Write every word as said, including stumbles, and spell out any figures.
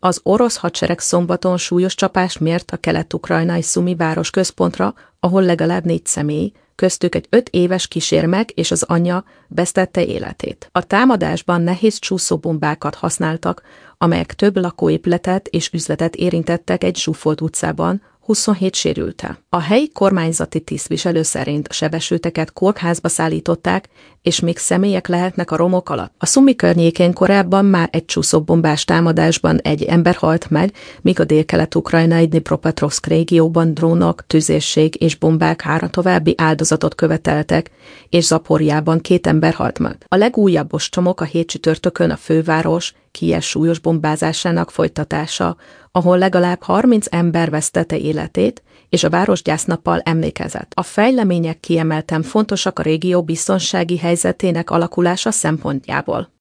Az orosz hadsereg szombaton súlyos csapást mért a kelet-ukrajnai Szumi város központra, ahol legalább négy személy, köztük egy öt éves kísérmek és az anyja vesztette életét. A támadásban nehéz csúszóbombákat használtak, amelyek több lakóépületet és üzletet érintettek egy zsúfolt utcában, huszonhét sérült el. A helyi kormányzati tisztviselő szerint a sebesülteket kórházba szállították, és még személyek lehetnek a romok alatt. A Szumi környékén korábban már egy csúszóbombás támadásban egy ember halt meg, míg a délkelet-ukrajnai Dnipropetrovszk régióban drónok, tüzérség és bombák három további áldozatot követeltek, és Zaporjában két ember halt meg. A legújabb ostromok a hét csütörtökön a főváros Kijev súlyos bombázásának folytatása, ahol legalább harminc ember vesztette életét, és a város gyásznappal emlékezett. A fejlemények kiemelten fontosak a régió biztonsági helyzetének alakulása szempontjából.